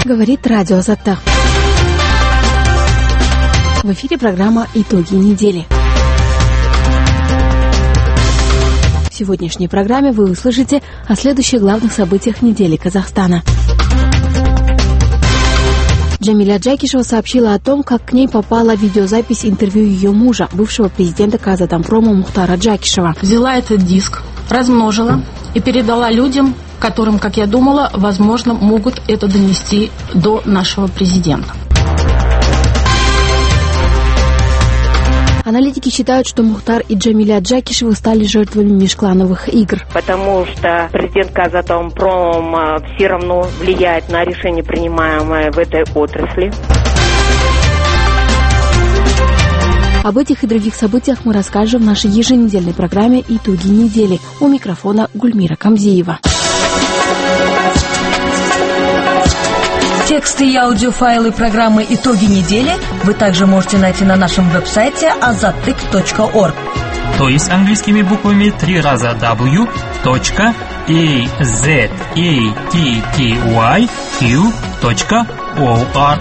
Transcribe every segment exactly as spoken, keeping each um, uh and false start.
говорит радио Азаттах. В эфире программа «Итоги недели». В сегодняшней программе вы услышите о следующих главных событиях недели Казахстана. Джамиля Джакишева сообщила о том, как к ней попала видеозапись интервью ее мужа, бывшего президента Казатомпрома Мухтара Джакишева. Взяла этот диск, размножила и передала людям, которым, как я думала, возможно, могут это донести до нашего президента. Аналитики считают, что Мухтар и Джамиля Джакишева стали жертвами межклановых игр. Потому что президент Казатомпром все равно влияет на решения, принимаемые в этой отрасли. Об этих и других событиях мы расскажем в нашей еженедельной программе «Итоги недели». У микрофона Гульмира Камзиева. Тексты и аудиофайлы программы «Итоги недели» вы также можете найти на нашем веб-сайте азаттык точка орг. То есть английскими буквами три раза дабл ю точка азаттык точка орг.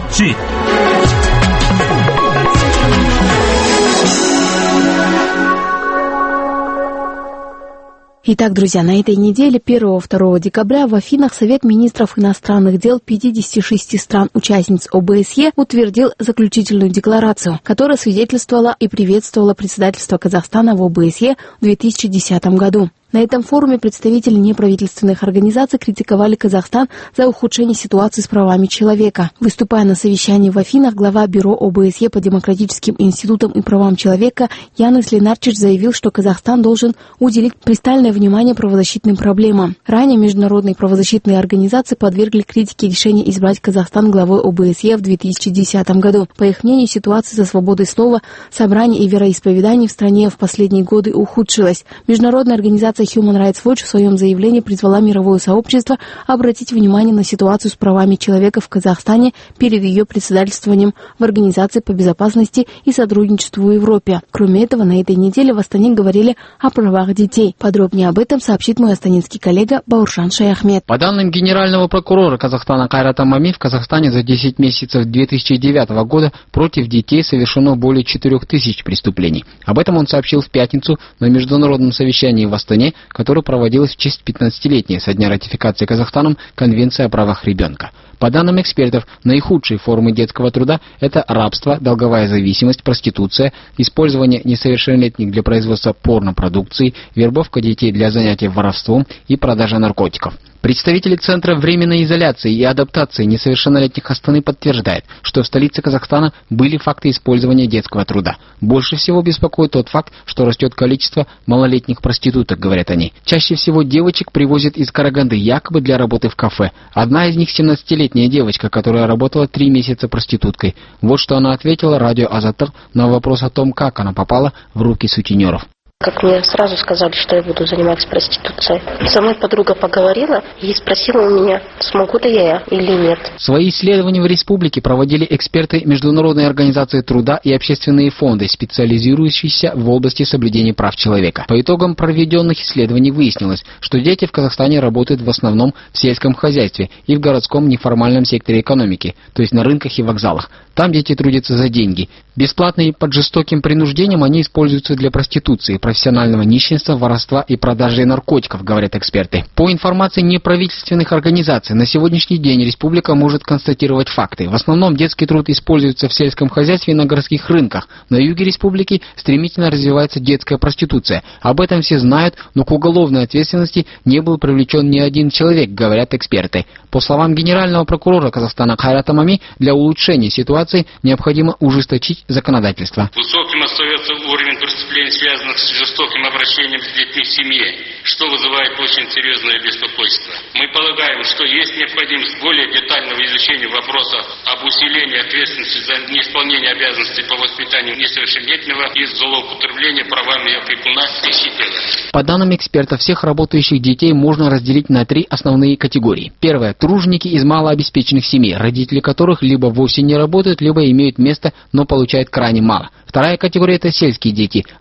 Итак, друзья, на этой неделе первого-второго декабря в Афинах Совет министров иностранных дел пятидесяти шести стран-участниц О Бэ Эс Е утвердил заключительную декларацию, которая свидетельствовала и приветствовала председательство Казахстана в О Бэ Эс Е в две тысячи десятом году. На этом форуме представители неправительственных организаций критиковали Казахстан за ухудшение ситуации с правами человека. Выступая на совещании в Афинах, глава бюро О Бэ Эс Е по демократическим институтам и правам человека Янис Ленарчич заявил, что Казахстан должен уделить пристальное внимание правозащитным проблемам. Ранее международные правозащитные организации подвергли критике решение избрать Казахстан главой О Бэ Эс Е в две тысячи десятом году. По их мнению, ситуация со свободой слова, собраний и вероисповеданий в стране в последние годы ухудшилась. Международная организация Human Rights Watch в своем заявлении призвала мировое сообщество обратить внимание на ситуацию с правами человека в Казахстане перед ее председательствованием в Организации по безопасности и сотрудничеству в Европе. Кроме этого, на этой неделе в Астане говорили о правах детей. Подробнее об этом сообщит мой астанинский коллега Бауршан Шаяхмед. По данным генерального прокурора Казахстана Кайрата Мами, в Казахстане за десять месяцев две тысячи девятого года против детей совершено более четырех тысяч преступлений. Об этом он сообщил в пятницу на международном совещании в Астане, которое проводилось в честь пятнадцатилетия со дня ратификации Казахстаном Конвенции о правах ребенка. По данным экспертов, наихудшие формы детского труда – это рабство, долговая зависимость, проституция, использование несовершеннолетних для производства порнопродукции, вербовка детей для занятий воровством и продажа наркотиков. Представители Центра временной изоляции и адаптации несовершеннолетних Астаны подтверждают, что в столице Казахстана были факты использования детского труда. Больше всего беспокоит тот факт, что растет количество малолетних проституток, говорят они. Чаще всего девочек привозят из Караганды якобы для работы в кафе. Одна из них семнадцатилетняя девочка, которая работала три месяца проституткой. Вот что она ответила радио Азаттык на вопрос о том, как она попала в руки сутенеров. Как мне сразу сказали, что я буду заниматься проституцией. Со мной подруга поговорила и спросила у меня, смогу ли я или нет. Свои исследования в республике проводили эксперты Международной организации труда и общественные фонды, специализирующиеся в области соблюдения прав человека. По итогам проведенных исследований выяснилось, что дети в Казахстане работают в основном в сельском хозяйстве и в городском неформальном секторе экономики, то есть на рынках и вокзалах. Там дети трудятся за деньги. Бесплатно и под жестоким принуждением они используются для проституции, профессионального нищенства, воровства и продажи наркотиков, говорят эксперты. По информации неправительственных организаций, на сегодняшний день республика может констатировать факты. В основном детский труд используется в сельском хозяйстве и на городских рынках. На юге республики стремительно развивается детская проституция. Об этом все знают, но к уголовной ответственности не был привлечен ни один человек, говорят эксперты. По словам генерального прокурора Казахстана Кайрата Мами, для улучшения ситуации необходимо ужесточить законодательство. Высоким остается уровень преступлений, связанных с жестоким обращением с детьми в семье, что вызывает очень серьезное беспокойство. Мы полагаем, что есть необходимость более детального изучения вопроса об усилении ответственности за неисполнение обязанностей по воспитанию несовершеннолетнего и злоупотребления правами опекуна и сипеда. По данным экспертов, всех работающих детей можно разделить на три основные категории. Первое – труженики из малообеспеченных семей, родители которых либо вовсе не работают, либо имеют место, но получают крайне мало. Вторая категория – это сельские дети,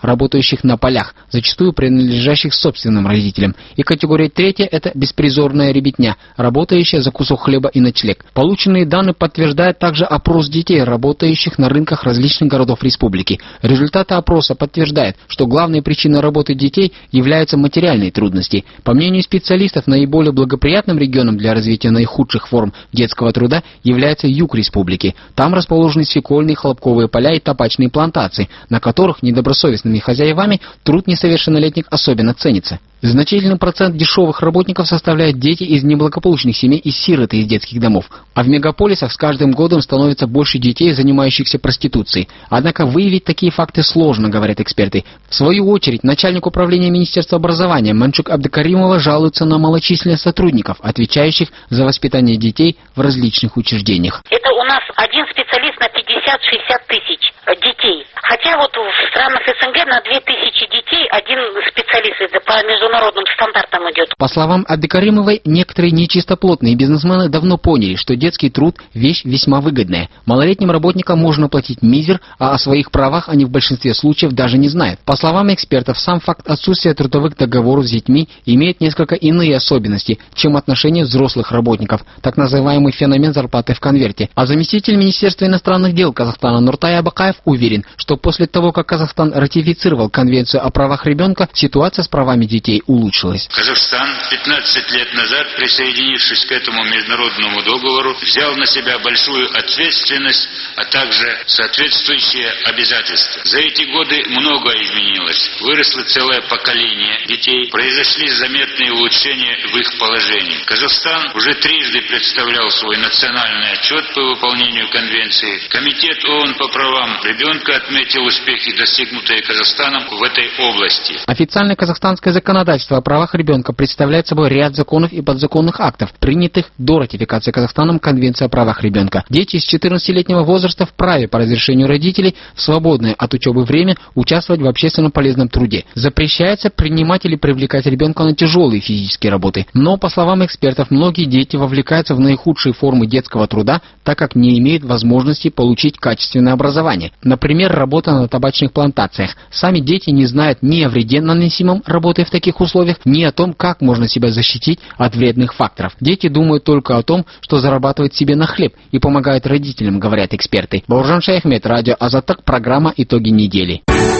работающих на полях, зачастую принадлежащих собственным родителям. И категория третья – это беспризорная ребятня, работающая за кусок хлеба и ночлег. Полученные данные подтверждают также опрос детей, работающих на рынках различных городов республики. Результаты опроса подтверждают, что главной причиной работы детей являются материальные трудности. По мнению специалистов, наиболее благоприятным регионом для развития наихудших форм детского труда является юг республики. Там расположены свекольные, хлопковые поля и табачные плантации, на которых недобросовестными хозяевами труд несовершеннолетних особенно ценится. Значительный процент дешевых работников составляют дети из неблагополучных семей и сироты из детских домов. А в мегаполисах с каждым годом становится больше детей, занимающихся проституцией. Однако выявить такие факты сложно, говорят эксперты. В свою очередь, начальник управления Министерства образования Манчук Абдыкаримова жалуется на малочисленность сотрудников, отвечающих за воспитание детей в различных учреждениях. Это у нас один специалист на пятьдесят-шестьдесят тысяч детей. Хотя вот в странах СНГ на две тысячи детей один специалист по международным стандартам идет. По словам Абдыкаримовой, некоторые нечистоплотные бизнесмены давно поняли, что детский труд – вещь весьма выгодная. Малолетним работникам можно платить мизер, а о своих правах они в большинстве случаев даже не знают. По словам экспертов, сам факт отсутствия трудовых договоров с детьми имеет несколько иные особенности, чем отношения взрослых работников, так называемый феномен зарплаты в конверте. А заместитель Министерства иностранных дел Казахстана Нуртай Абакаев уверен, что после того, как Казахстан ратифицировал Конвенцию о правах ребенка, ситуация с правами детей улучшилась. Казахстан пятнадцать лет назад, присоединившись к этому международному договору, взял на себя большую ответственность, а также соответствующие обязательства. За эти годы многое изменилось. Выросло целое поколение детей, произошли заметные улучшения в их положении. Казахстан уже трижды представлял свой национальный отчет по выполнению Конвенции. Комитет ООН по правам ребенка отметил успехи, достигнутые Казахстаном в этой области. Официальное казахстанское законодательство о правах ребенка представляет собой ряд законов и подзаконных актов, принятых до ратификации Казахстаном Конвенции о правах ребенка. Дети с четырнадцатилетнего возраста вправе по разрешению родителей в свободное от учебы время участвовать в общественно полезном труде. Запрещается принимать или привлекать ребенка на тяжелые физические работы. Но, по словам экспертов, многие дети вовлекаются в наихудшие формы детского труда, так как не имеют возможности получить качественное образование. Например, работа на табачных плантациях. Сами дети не знают ни о вреде, наносимом работой в таких условиях, ни о том, как можно себя защитить от вредных факторов. Дети думают только о том, что зарабатывать себе на хлеб и помогают родителям, говорят эксперты. Бауржан Шаяхмет, радио Азаттык, программа «Итоги недели».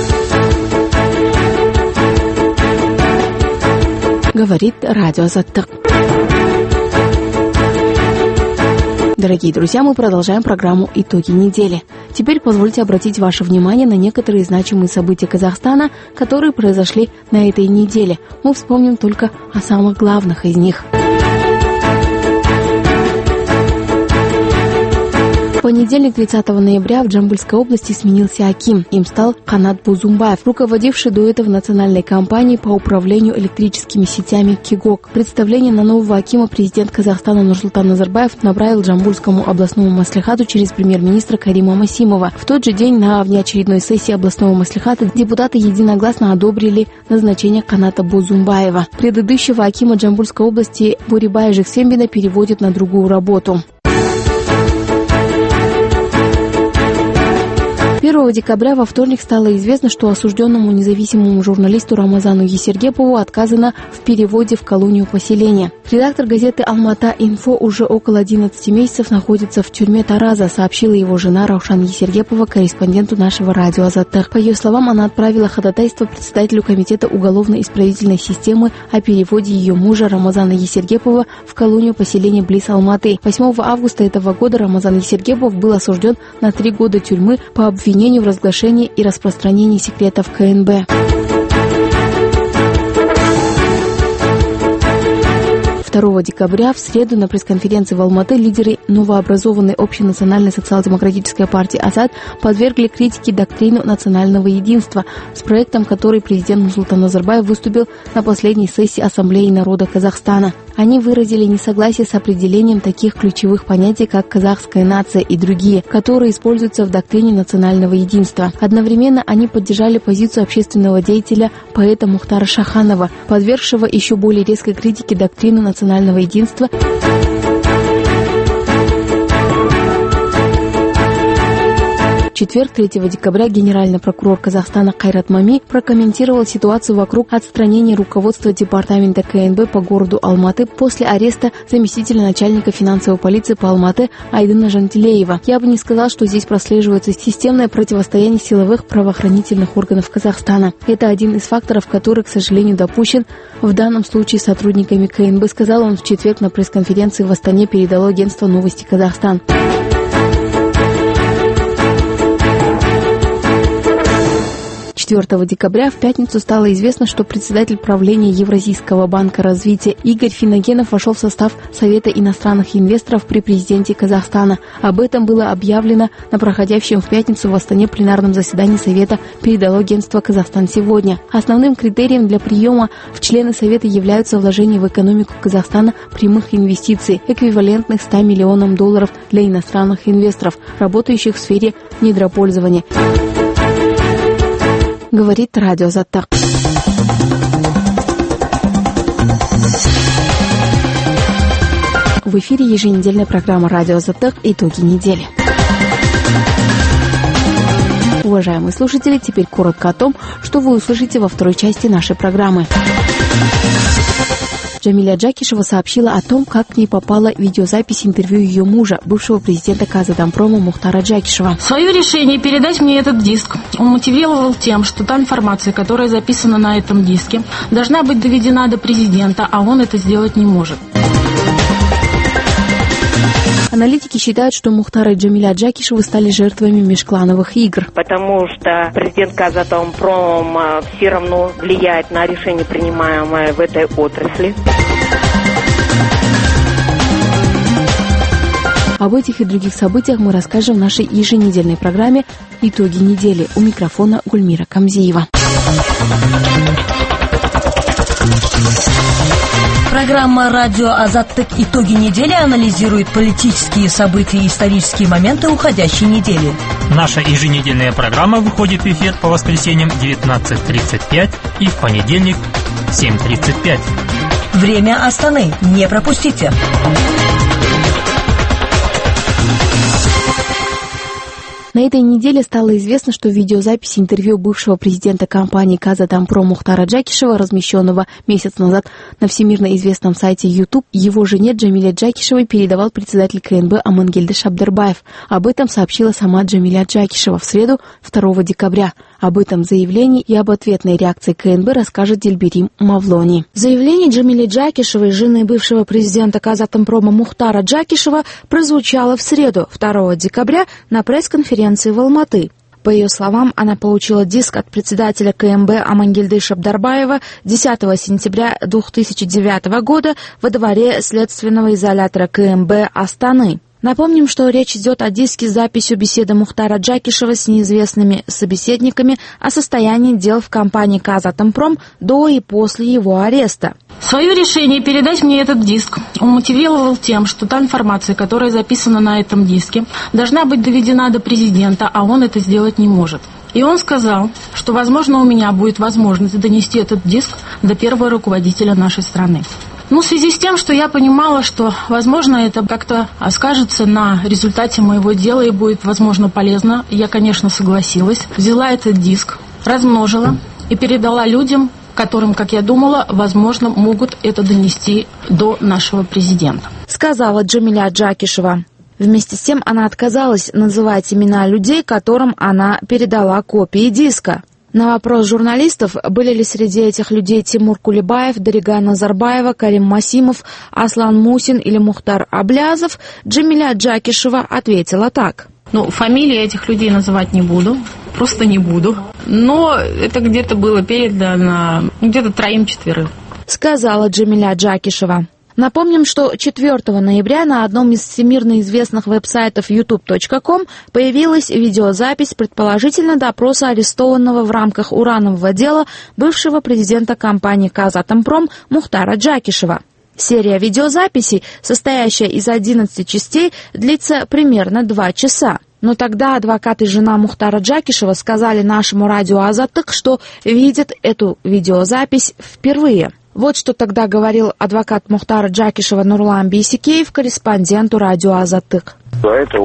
Говорит радио Азаттык. Дорогие друзья, мы продолжаем программу «Итоги недели». Теперь позвольте обратить ваше внимание на некоторые значимые события Казахстана, которые произошли на этой неделе. Мы вспомним только о самых главных из них. В понедельник, тридцатого ноября, в Джамбульской области сменился аким. Им стал Канат Бузумбаев, руководивший до этого национальной компанией по управлению электрическими сетями КИГОК. Представление на нового акима президент Казахстана Нурсултан Назарбаев направил Джамбульскому областному маслихату через премьер-министра Карима Масимова. В тот же день на внеочередной сессии областного маслихата депутаты единогласно одобрили назначение Каната Бузумбаева. Предыдущего акима Джамбульской области Бурибая Жексембина переводят на другую работу. первого декабря во вторник стало известно, что осужденному независимому журналисту Рамазану Есергепову отказано в переводе в колонию поселения. Редактор газеты «Алмата-Инфо» уже около одиннадцати месяцев находится в тюрьме Тараза, сообщила его жена Раушан Есергепова корреспонденту нашего радио Азаттык. По ее словам, она отправила ходатайство председателю комитета уголовно-исправительной системы о переводе ее мужа Рамазана Есергепова в колонию поселения близ Алматы. восьмого августа этого года Рамазан Есергепов был осужден на три года тюрьмы по обвинению в разглашении и распространении секретов КНБ. второго декабря в среду на пресс-конференции в Алматы лидеры новообразованной общенациональной социал-демократической партии «Асад» подвергли критике доктрину национального единства, с проектом которой президент Нурсултан Назарбаев выступил на последней сессии Ассамблеи народа Казахстана. Они выразили несогласие с определением таких ключевых понятий, как казахская нация и другие, которые используются в доктрине национального единства. Одновременно они поддержали позицию общественного деятеля поэта Мухтара Шаханова, подвергшего еще более резкой критике доктрину национального единства. четверг, третьего декабря, генеральный прокурор Казахстана Кайрат Мами прокомментировал ситуацию вокруг отстранения руководства департамента КНБ по городу Алматы после ареста заместителя начальника финансовой полиции по Алматы Айдына Жантилеева. Я бы не сказал, что здесь прослеживается системное противостояние силовых правоохранительных органов Казахстана. Это один из факторов, который, к сожалению, допущен в данном случае сотрудниками КНБ, сказал он в четверг на пресс-конференции в Астане, передало агентство «Новости Казахстан». четвёртого декабря в пятницу стало известно, что председатель правления Евразийского банка развития Игорь Финогенов вошел в состав Совета иностранных инвесторов при президенте Казахстана. Об этом было объявлено на проходящем в пятницу в Астане пленарном заседании Совета, передало агентство «Казахстан сегодня». Основным критерием для приема в члены Совета являются вложения в экономику Казахстана прямых инвестиций, эквивалентных ста миллионам долларов для иностранных инвесторов, работающих в сфере недропользования. Говорит радио Азаттык. В эфире еженедельная программа «Радио Азаттык. Итоги недели». Уважаемые слушатели, теперь коротко о том, что вы услышите во второй части нашей программы. Джамиля Джакишева сообщила о том, как к ней попала видеозапись интервью ее мужа, бывшего президента Казатомпрома Мухтара Джакишева. Свое решение передать мне этот диск он мотивировал тем, что та информация, которая записана на этом диске, должна быть доведена до президента, а он это сделать не может. Аналитики считают, что Мухтар и Джамиля Джакишевы стали жертвами межклановых игр. Потому что президент Казатомпром все равно влияет на решения, принимаемые в этой отрасли. Об этих и других событиях мы расскажем в нашей еженедельной программе «Итоги недели». У микрофона Гульмира Камзиева. Программа «Радио Азаттык. Итоги недели» анализирует политические события и исторические моменты уходящей недели. Наша еженедельная программа выходит в эфир по воскресеньям девятнадцать тридцать пять и в понедельник семь тридцать пять. Время Астаны. Не пропустите. На этой неделе стало известно, что видеозапись интервью бывшего президента компании Казатомпром Мухтара Джакишева, размещенного месяц назад на всемирно известном сайте YouTube, его жене Джамиле Джакишевой передавал председатель КНБ Амангельды Шабдарбаев. Об этом сообщила сама Джамиля Джакишева в среду, второго декабря. Об этом заявлении и об ответной реакции КНБ расскажет Дильберим Мавлони. Заявление Джамили Джакишевой, жены бывшего президента Казатомпрома Мухтара Джакишева, прозвучало в среду, второго декабря, на пресс-конференции в Алматы. По ее словам, она получила диск от председателя КНБ Амангельды Шабдарбаева десятого сентября две тысячи девятого года во дворе следственного изолятора КНБ Астаны. Напомним, что речь идет о диске с записью беседы Мухтара Джакишева с неизвестными собеседниками о состоянии дел в компании Казатомпром до и после его ареста. Свое решение передать мне этот диск он мотивировал тем, что та информация, которая записана на этом диске, должна быть доведена до президента, а он это сделать не может. И он сказал, что, возможно, у меня будет возможность донести этот диск до первого руководителя нашей страны. Ну, в связи с тем, что я понимала, что, возможно, это как-то скажется на результате моего дела и будет, возможно, полезно, я, конечно, согласилась. Взяла этот диск, размножила и передала людям, которым, как я думала, возможно, могут это донести до нашего президента. Сказала Джамиля Джакишева. Вместе с тем она отказалась называть имена людей, которым она передала копии диска. На вопрос журналистов, были ли среди этих людей Тимур Кулебаев, Дарига Назарбаева, Карим Масимов, Аслан Мусин или Мухтар Аблязов, Джамиля Джакишева ответила так. Ну, фамилии этих людей называть не буду, просто не буду. Но это где-то было передано где-то троим-четверым. Сказала Джамиля Джакишева. Напомним, что четвёртого ноября на одном из всемирно известных веб-сайтов ютуб точка ком появилась видеозапись предположительно допроса арестованного в рамках уранового дела бывшего президента компании Казатомпром Мухтара Джакишева. Серия видеозаписей, состоящая из одиннадцати частей, длится примерно два часа. Но тогда адвокат и жена Мухтара Джакишева сказали нашему радио Азаттык, что видят эту видеозапись впервые. Вот что тогда говорил адвокат Мухтара Джакишева Нурлан Бейсикеев корреспонденту радио Азаттык. Это он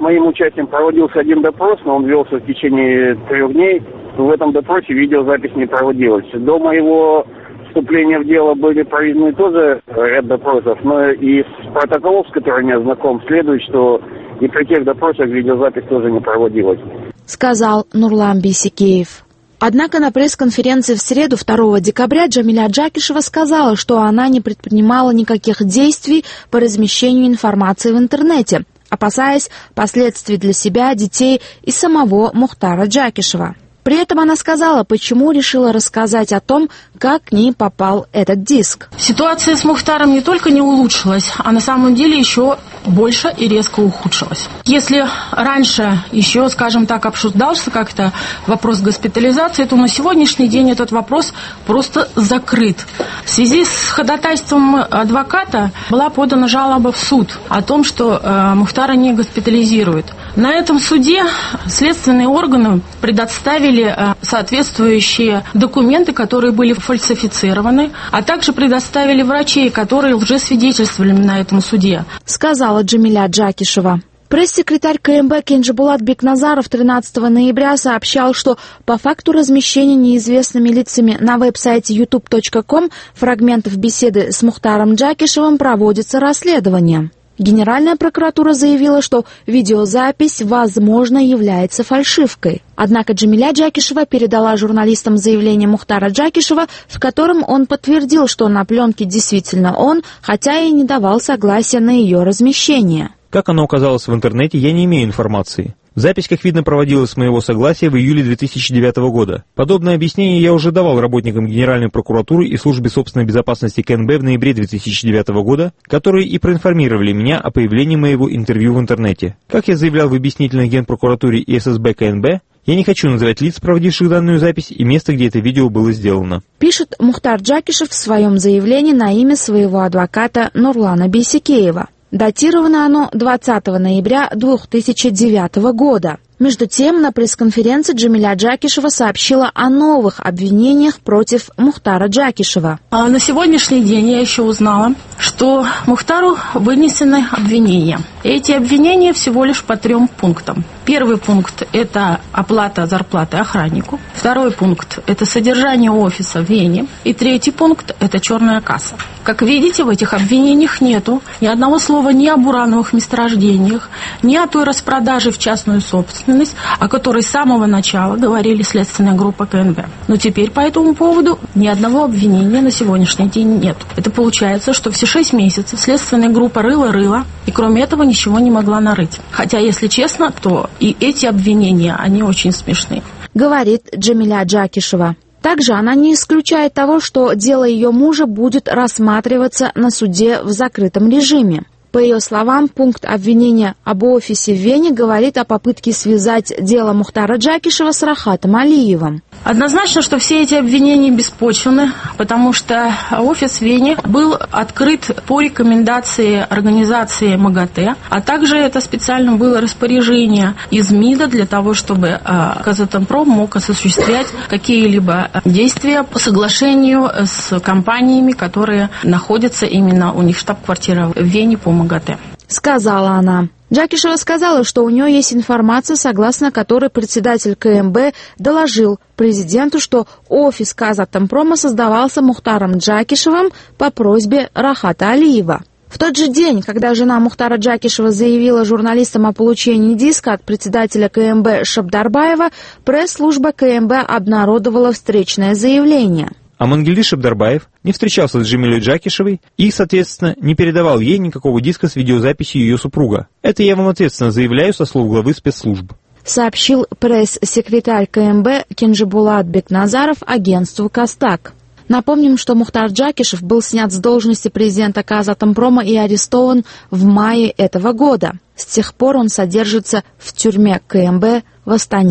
моим участием проводился один допрос, но он велся в течение трех дней. В этом допросе видеозапись не проводилась. До моего вступления в дело были проведены тоже ряд допросов, но из протоколов, с которыми я знаком, следует, что и при тех допросах видеозапись тоже не проводилась. Сказал Нурлан Бейсекеев. Однако на пресс-конференции в среду, второго декабря, Джамиля Джакишева сказала, что она не предпринимала никаких действий по размещению информации в интернете, опасаясь последствий для себя, детей и самого Мухтара Джакишева. При этом она сказала, почему решила рассказать о том, как к ней попал этот диск. Ситуация с Мухтаром не только не улучшилась, а на самом деле еще больше и резко ухудшилась. Если раньше еще, скажем так, обсуждался как-то вопрос госпитализации, то на сегодняшний день этот вопрос просто закрыт. В связи с ходатайством адвоката была подана жалоба в суд о том, что э, Мухтара не госпитализируют. На этом суде следственные органы предоставили соответствующие документы, которые были фальсифицированы, а также предоставили врачей, которые лжесвидетельствовали на этом суде. Сказала Джамиля Джакишева. Пресс-секретарь КМБ Кенджибулат Бекназаров тринадцатого ноября сообщал, что по факту размещения неизвестными лицами на веб-сайте ютуб точка ком фрагментов беседы с Мухтаром Джакишевым проводится расследование. Генеральная прокуратура заявила, что видеозапись, возможно, является фальшивкой. Однако Джамиля Джакишева передала журналистам заявление Мухтара Джакишева, в котором он подтвердил, что на пленке действительно он, хотя и не давал согласия на ее размещение. Как оно оказалось в интернете, я не имею информации. Запись, как видно, проводилась с моего согласия в июле две тысячи девятого года. Подобное объяснение я уже давал работникам Генеральной прокуратуры и службе собственной безопасности КНБ в ноябре две тысячи девятого года, которые и проинформировали меня о появлении моего интервью в интернете. Как я заявлял в объяснительной Генпрокуратуре и ССБ КНБ, я не хочу называть лиц, проводивших данную запись, и место, где это видео было сделано. Пишет Мухтар Джакишев в своем заявлении на имя своего адвоката Нурлана Бейсекеева. Датировано оно двадцатого ноября две тысячи девятого года. Между тем, на пресс-конференции Джамиля Джакишева сообщила о новых обвинениях против Мухтара Джакишева. А на сегодняшний день я еще узнала, что Мухтару вынесены обвинения. Эти обвинения всего лишь по трем пунктам. Первый пункт – это оплата зарплаты охраннику. Второй пункт – это содержание офиса в Вене. И третий пункт – это черная касса. Как видите, в этих обвинениях нету ни одного слова ни об урановых месторождениях, ни о той распродаже в частную собственность, о которой с самого начала говорили следственная группа КНБ. Но теперь по этому поводу ни одного обвинения на сегодняшний день нет. Это получается, что все шесть месяцев следственная группа рыла-рыла, и кроме этого ничего не могла нарыть. Хотя, если честно, то и эти обвинения, они очень смешные. Говорит Джамиля Джакишева. Также она не исключает того, что дело ее мужа будет рассматриваться на суде в закрытом режиме. По ее словам, пункт обвинения об офисе в Вене говорит о попытке связать дело Мухтара Джакишева с Рахатом Алиевым. Однозначно, что все эти обвинения беспочвенны, потому что офис в Вене был открыт по рекомендации организации МАГАТЭ, а также это специально было распоряжение из МИДа для того, чтобы Казатомпром мог осуществлять какие-либо действия по соглашению с компаниями, которые находятся именно у них штаб-квартира в Вене по МАГАТЭ. Сказала она. Джакишева сказала, что у нее есть информация, согласно которой председатель КМБ доложил президенту, что офис Казатомпрома создавался Мухтаром Джакишевым по просьбе Рахата Алиева. В тот же день, когда жена Мухтара Джакишева заявила журналистам о получении диска от председателя КМБ Шабдарбаева, пресс-служба КМБ обнародовала встречное заявление. А Мангелди Шабдарбаев не встречался с Джамилей Джакишевой и, соответственно, не передавал ей никакого диска с видеозаписью ее супруга. Это я вам ответственно заявляю со слов главы спецслужб. Сообщил пресс-секретарь КМБ Кенджибулат Бекназаров агентству Костак. Напомним, что Мухтар Джакишев был снят с должности президента Казатомпрома и арестован в мае этого года. С тех пор он содержится в тюрьме КМБ в Астане.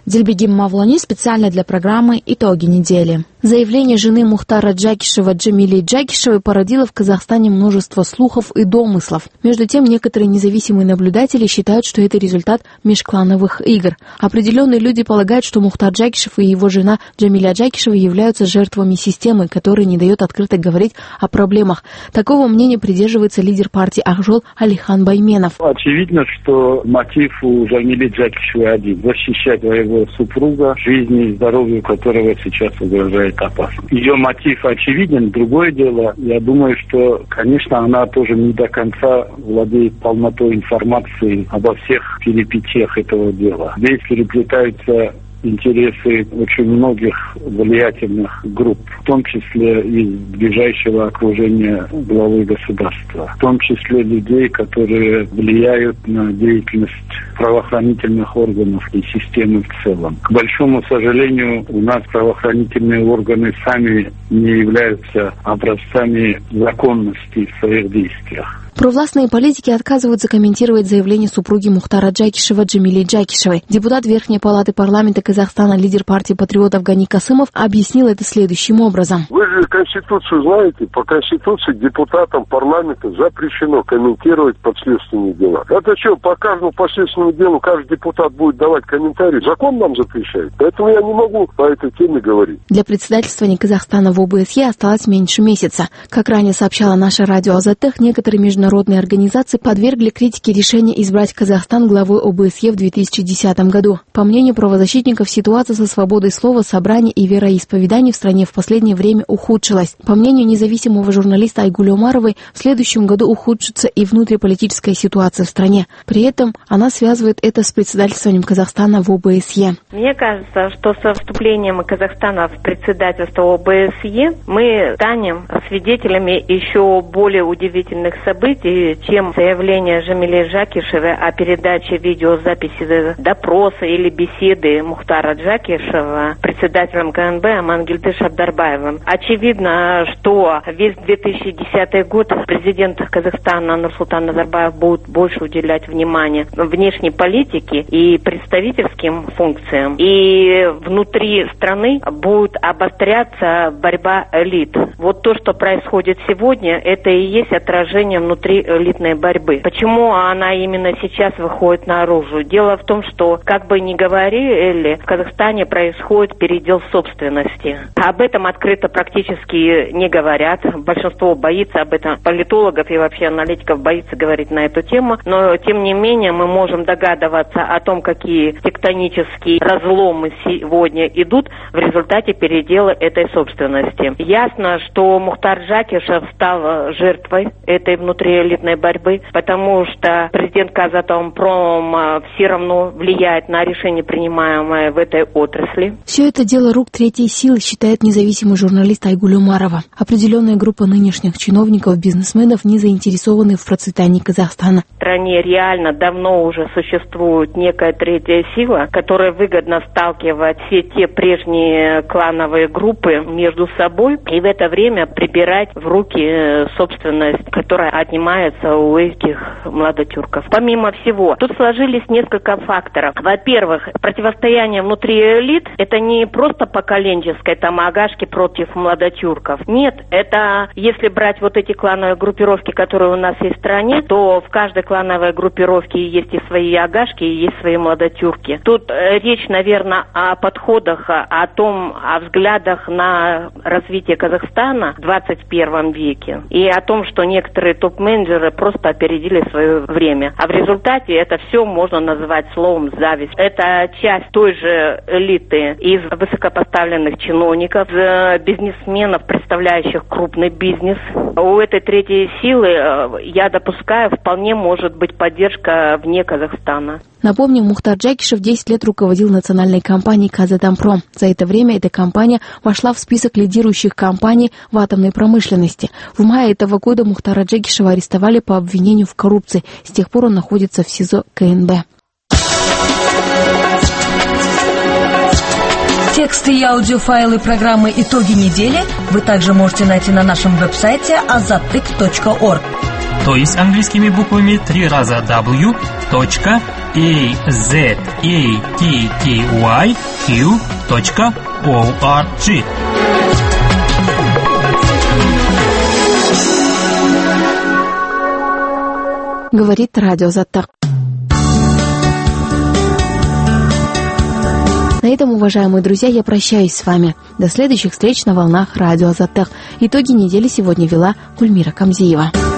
Дильбегим Мавлани специально для программы «Итоги недели». Заявление жены Мухтара Джакишева Джамили Джакишевой породило в Казахстане множество слухов и домыслов. Между тем, некоторые независимые наблюдатели считают, что это результат межклановых игр. Определенные люди полагают, что Мухтар Джакишев и его жена Джамиля Джакишева являются жертвами системы, которая не дает открыто говорить о проблемах. Такого мнения придерживается лидер партии Ахжол Алихан Байменов. Очевидно, что мотив у Джамили Джакишевой один – защищать своего супруга, жизни и здоровью которого сейчас угрожает опасность. Ее мотив очевиден. Другое дело, я думаю, что, конечно, она тоже не до конца владеет полнотой информации обо всех перипетиях этого дела. Здесь переплетаются интересы очень многих влиятельных групп, в том числе из ближайшего окружения главы государства, в том числе людей, которые влияют на деятельность правоохранительных органов и системы в целом. К большому сожалению, у нас правоохранительные органы сами не являются образцами законности в своих действиях. Провластные политики отказываются комментировать заявление супруги Мухтара Джакишева Джамили Джакишевой. Депутат Верхней палаты парламента Казахстана, лидер партии патриотов Гани Касымов, объяснил это следующим образом. Вы же Конституцию знаете. По Конституции депутатам парламента запрещено комментировать подследственные дела. Это что, по каждому подследственному делу каждый депутат будет давать комментарий? Закон нам запрещает. Поэтому я не могу по этой теме говорить. Для председательствования Казахстана в ОБСЕ осталось меньше месяца. Как ранее сообщало наше радио Азатех, некоторые международные Международные организации подвергли критике решение избрать Казахстан главой ОБСЕ в две тысячи десятом году. По мнению правозащитников, ситуация со свободой слова, собраний и вероисповеданий в стране в последнее время ухудшилась. По мнению независимого журналиста Айгуль Омаровой, в следующем году ухудшится и внутриполитическая ситуация в стране. При этом она связывает это с председательствованием Казахстана в ОБСЕ. Мне кажется, что со вступлением Казахстана в председательство ОБСЕ мы станем свидетелями еще более удивительных событий, чем заявление Джамили Джакишевой о передаче видеозаписи допроса или беседы Мухтара Джакишева председателем КНБ Амангельды Шабдарбаевым. Очевидно, что весь две тысячи десятый год президент Казахстана Нурсултан Назарбаев будет больше уделять внимание внешней политике и представительским функциям. И внутри страны будет обостряться борьба элит. Вот то, что происходит сегодня, это и есть отражение внутри элитной борьбы. Почему она именно сейчас выходит наружу? Дело в том, что, как бы ни говорили, в Казахстане происходит передел собственности. Об этом открыто практически не говорят. Большинство боится об этом. Политологов и вообще аналитиков боится говорить на эту тему. Но, тем не менее, мы можем догадываться о том, какие тектонические разломы сегодня идут в результате передела этой собственности. Ясно, что Мухтар Джакишев стал жертвой этой внутри элитной борьбы, потому что президент Казатомпром все равно влияет на решения, принимаемые в этой отрасли. Все это дело рук третьей силы, считает независимый журналист Айгуль Омарова. Определенная группа нынешних чиновников, бизнесменов не заинтересованы в процветании Казахстана. В стране реально давно уже существует некая третья сила, которая выгодно сталкивает все те прежние клановые группы между собой и в это время прибирать в руки собственность, которая отнимается у этих младотюрков. Помимо всего, тут сложились несколько факторов. Во-первых, противостояние внутри элит – это не просто поколенческое, там, агашки против младотюрков. Нет, это, если брать вот эти клановые группировки, которые у нас есть в стране, то в каждой клановой группировке есть и свои агашки, и есть свои младотюрки. Тут речь, наверное, о подходах, о том, о взглядах на развитие Казахстана в двадцать первом веке и о том, что некоторые топ-менеджеры просто опередили свое время. А в результате это все можно называть словом зависть. Это часть той же элиты из высокопоставленных чиновников, бизнесменов, представляющих крупный бизнес. У этой третьей силы, я допускаю, вполне может быть поддержка вне Казахстана. Напомним, Мухтар Джакишев десять лет руководил национальной компанией Казатомпром. За это время эта компания вошла в список лидирующих компаний в атомной промышленности. В мае этого года Мухтара Джакишева арестовали по обвинению в коррупции. С тех пор он находится в СИЗО КНБ. Тексты и аудиофайлы программы «Итоги недели» вы также можете найти на нашем веб-сайте азаттык точка орг. то есть английскими буквами три раза w точка a z a t t y q точка org. Говорит радио Азаттык. На этом, уважаемые друзья, я прощаюсь с вами. До следующих встреч на волнах радио Азаттык. Итоги недели сегодня вела Гульмира Камзиева.